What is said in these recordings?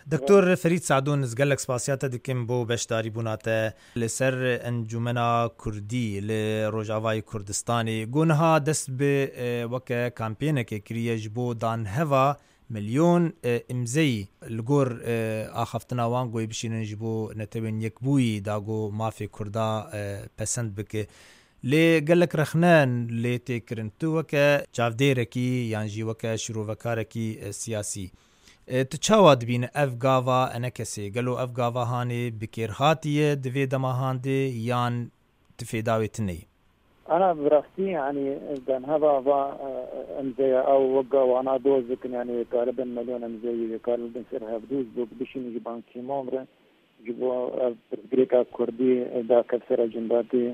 دکتور فرید سعدون از گلک سپاسیات دکیم بو بشداری بوناته لسر انجمنا کردی لروجاوای کردستانی گونها دست به وکه کامپینه که کریج بو دان هوا ملیون امزی لگور آخفتنا وانگوی بشینن جبو نتوین یک بوی داگو مافی کردا پسند بکه لی گلک رخنان لی تکرن تو وکه جاودیرکی یانجی وکه شروعکارکی سیاسی تو چاواد بین افغاوا انکسی گلو افغاوا هانی بکیرهاتیه دوی دماهانده یان تفیداوی تنی أنا براستي يعني كان هذا أمزية أو وقع وأنا دوز يعني تقريبا مليون أمزية تقريبا سرها بدوز بشي نجي بانكي مومرة جبوا بريكا كردي دا كسر جنباتي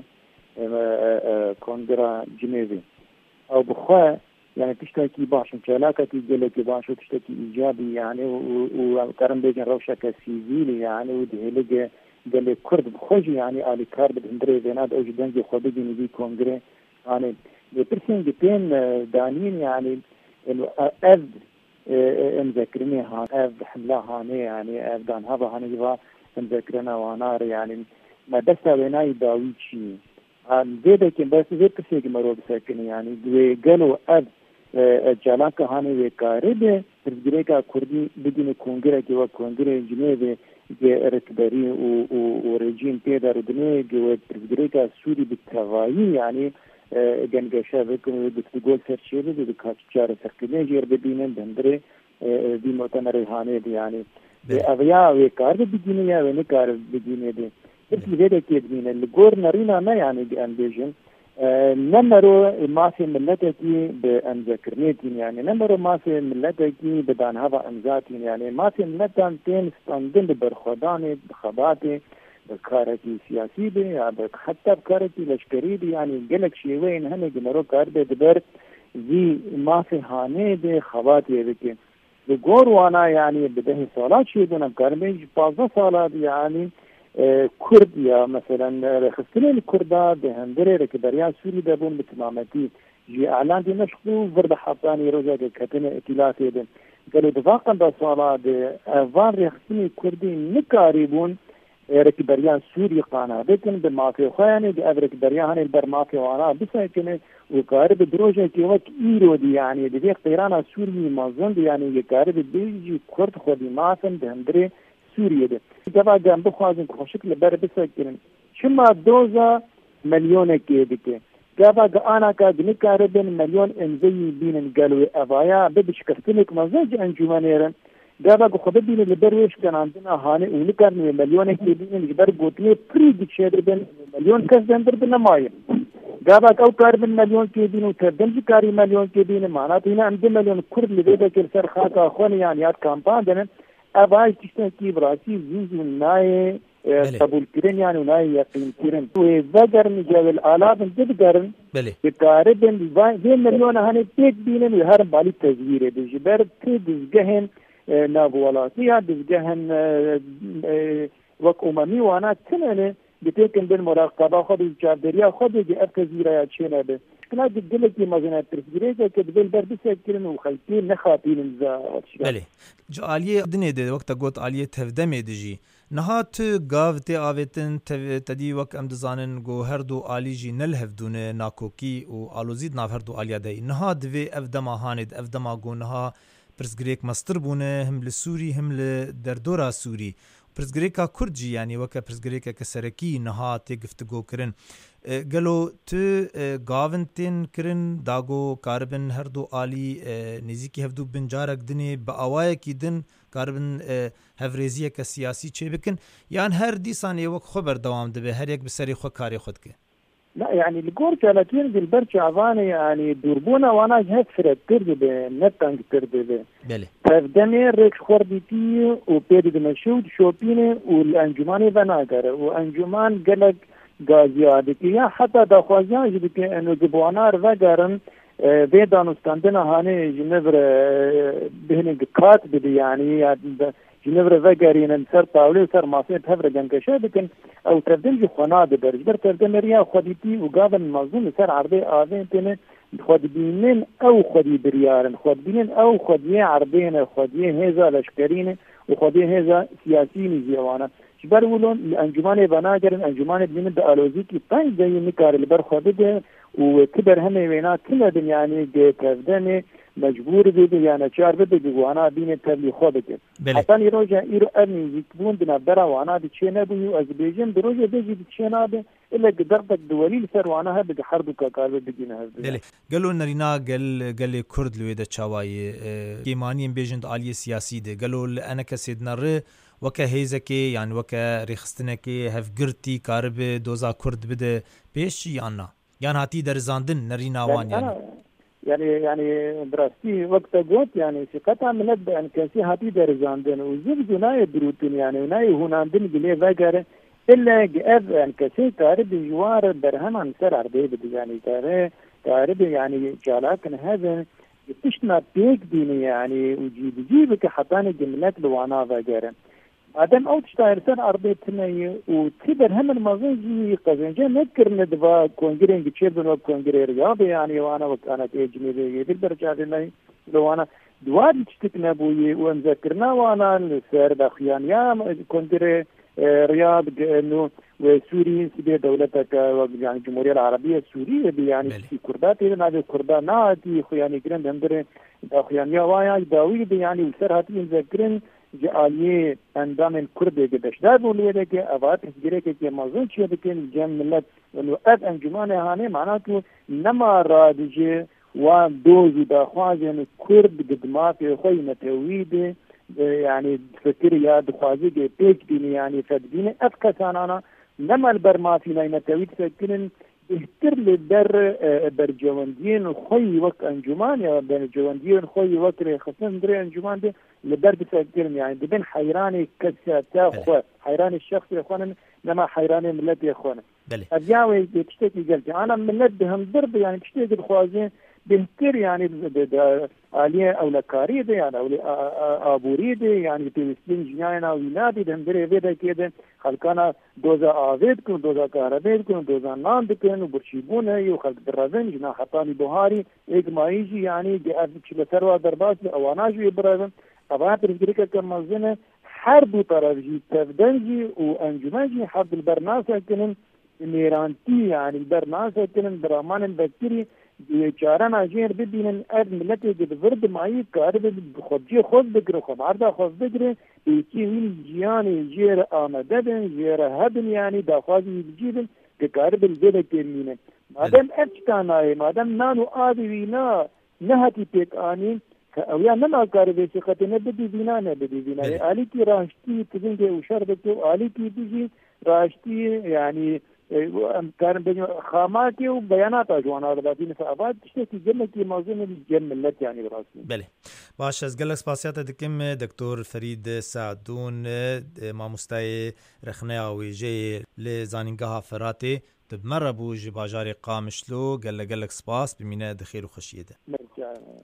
كونغرا جنيفي أو بخوا يعني تشتكي باش مشالاكة تيجي باش وتشتكي إيجابي يعني وكرم بيجن روشة كسيفيلي يعني ودهلقة قال لي كرد بخوجي يعني آلي كار بالهندري بيناد أو جدان جي خوبي بي كونغري يعني بيرسين جتين دانين يعني إنه أذ مذكرني هان أذ حملة هاني يعني أذ دان هذا هاني جوا مذكرنا وانار يعني ما بس بيناي داويتشي هان زيدا كم بس زيد كسيك مرو بسكني يعني قالوا أذ جالاك هاني وكارب ترجريكا كردي بدين كونغري جوا كونغري جنيفي ركبري ورجيم تيدار دنيا جوا ترجريكا سوري بالتوائي يعني جنجشة بكم بتقول سرشيبه بكاتشار سكني جير بدينن بندري دي مؤتمر هاني دي يعني أبيا وكارب بدينه يا ونكارب بدينه دي بس لذا كيد من الجور نرينا ما يعني بأنبيجن نمرو ما في ملتكي بأنذكرنيتين يعني نمرو ما في ملتكي بدان هذا أمزاتين يعني ما في ملتان تين ستاندن برخداني بخباتي بكارتي سياسي بي حتى بكارتي لشكري بي يعني قلق شيوين هني جمرو كاربه دبر زي ما في هاني بي خباتي بكي بقور وانا يعني بدهي صالات شيء دون كاربه 15 صالات يعني كرد يا مثلا خستني الكردة بهندرة ركبريان سوري دابون بتمامتي جي اعلان دي نشخو ورد حطاني روجا كتن ائتلافي دي قالوا دفاقا بصالة دي افان رخصني كردي نكاريبون ركبريان سوري قانا بكن بمافي خياني دي اف ركبريان هاني البرمافي وانا بساكن وكارب دروجا كي وك ايرو دي يعني دي قيرانا سوري مازن دي يعني يكارب بيجي كرد خودي مافن بهندرة سوريا ده جبا جنب خوازن خوشكل بر بسكرن شما دوزا مليون كيدك جبا انا كاد نكاربن مليون انزي بين قالوا ابايا ببشكفتنك مزاج انجمانيرن جبا خد بين البرويش كان عندنا هاني ونكرن مليون كيدين جبر قوتني فريد شادر بين مليون كاس دندر بنمايه جابك أو كاربن مليون كيدين وتردم كاري مليون كيدين معناته هنا عندنا مليون كرد لذا كرسر خاطا أخواني يعني ياد كامبان دهن أباي تشتكي براسي زوز ناي قبول كرن يعني وناي يقين كرن وذكر نجاب الآلاف ندقرن بكاربن زين مليون هني بيك بينن وهرم بالي تزويره بجبر تدزجهن نابولاتي دزجهن وك أممي وانا تننه بتكن بالمراقبة خد الجابرية خد يجي أبكزيرة يا تشينا به كنا جدلك مازنات ترسجريزة كدبل بردسة كرن وخلتين نخاتين الزا بله جو آلیه دنیه ده وقت گوت آلیه تفدمه دجی نهات گاو تی آویتن تدی وقت ام دزانن گو هر دو آلی جی نل هفدونه ناکوکی و آلوزید ناف هر دو آلیه ده نها دوی افدما هاند افدما گو نها پرسگریک مستر بونه هم لسوری هم لدردورا سوری پرسگریکا کردجی یعنی وکا پرسگریکا کسرکی نها تی گفتگو کرن گلو تو گاونتین کرن داگو کاربن هر دو آلی نزیکی هفدو بنجارک دنی با آوائه کی دن کاربن هفریزیه که سیاسی چه بکن یعنی هر دیسانی وک خبر دوام دبه هر یک بسری خود کاری خود که لا يعني الجور 30 دي البرش عفاني يعني دربونا وانا جهت فرد تربه نتانك تربه بله فدمي ريك خورديتي وبيدي دمشود شوبينه والانجماني بناغر وانجمان قلق غازيادتي حتى دخوازيان جبتي انه جبوانار وغرن بيدانستاندنا هاني جنبر بهن قات بدي يعني جنبر وغرين سر طاوله سر ماسه تفر جنكشه لكن او تردم خناد برجبر تردم ريا خديتي وقابل مظلوم سر عربي اذن تن خدبينن او خدي بريارن خدبينن او خديه عربين خديه هذا لشكرين وخدي هذا سياسيين زيوانا شبر ولون الانجمان بناجر انجمان بين الالوزي كي طين زي نكار اللي برخده وكبر هم وينا كل يعني تفدني مجبور بده يعني شعر بده وانا بين تبلي خدك حتى يروج يرو ارني يكون بنبرا وانا بتشينا بيو ازبيجن بروج بيجي بتشينا به الا قدرتك دولي سر وانا هذا حرب كار بدينا هذا قالوا نرينا قال كرد لو ده تشاواي كيماني بيجند علي سياسي ده قالوا انا كسيدنا ر وكا هيزكي يعني وكا ريخستنكي هفقرتي كارب دوزا كرد بده بيش يعني هاتي درزاندن نرينا وان يعني دراستي وقت قلت يعني ثقتها من يعني كان في هاتي درزاندن وزبزو ناي بروتين يعني وناي هوناندن جلي فاقر إلا جاف يعني كسي كارب جوار برهن عن سر عربي بدي يعني كارب يعني جالاكن هذا تشنا بيك ديني يعني وجيبك حطاني جملات لوانا فاقر بعدين أو تشتغل سر عربي تناي وتبر هم المازنجي قزنجة نذكر ندفع كونجرين كتشيبن وكونجرين رياضي يعني وانا وكانت اجمي بالبرجع لنا لو انا دوار تشتكنا بوي ونذكرنا وانا السر داخيان يا كونجرين رياض انه وسوري سبي دولتك يعني الجمهورية العربية السورية يعني في كردات هذا كردان ناتي خياني جرين هندري داخيان يا وايا داوي يعني وسر هاتي نذكرن جاليه اندام كرد گدشتار بولیه که اوقات گیره که موضوع چیه بکن جمع ملت و اب انجمان هانه معناته نما رادجه و دوز داخوازن کرد قدمات خوی نتوید يعني فكر يا دخوازي بيج ديني يعني فديني افكسانانا نما البرمافينا نتويد فكرن بهتر للدر برجواندين خوي وك انجمان يا برجواندين خوي وك خصن دري انجمان دي لدر بفكرن يعني بين حيراني كساتا خو حيراني الشخص يا اخوانا نما حيراني ملت يا اخوانا ابياوي بتشتكي قلت انا ملت بهم ضرب يعني بتشتكي الخوازين بهتر يعني عليه أولكاري ده يعني أولي أبوري ده يعني تلسين جناينا وينادي ده مدري بيدا كده خلقنا دوزا آويد كن دوزا كهربيد كن دوزا ناند كن وبرشيبون هي وخلق درازن جنا حطاني بوهاري إيج ما يجي يعني جاء بشلتروا درباس أواناجو يبرازن أبغى ترجيك كمزنة حرب طرفجي تفدنجي وأنجماجي حرب البرناسة كنن ميرانتي يعني البرناسة كنن برامان البكتيري چاران اجیر ببینن اد ملت ورد مایی کار به خودجی خود بگیره خبر خود بگیره یکی این جیان جیر آمده بن جیر هدن یعنی داخوازی بجیبن که کار به زده کمینه مادم اچتانای مادم نانو آبی وینا نهتی پیک آنی او یا نما کار به سخت نه بدی وینا نه بدی وینا علی کی راشتی تزنگ اشار بتو علی کی بيجي راشتی یعنی كان بين خاماتي وبيانات اجوانا رباطين فاباد تشتكي جملتي موزون الجملت يعني براسي بله باش از گلک سپاسیات دکم دکتور فرید سعدون ما مستای رخنه ویجه لزانینگاه فراتی تبمر بوج باجار قامشلو گلک سپاس بمینه دخیر و خشیده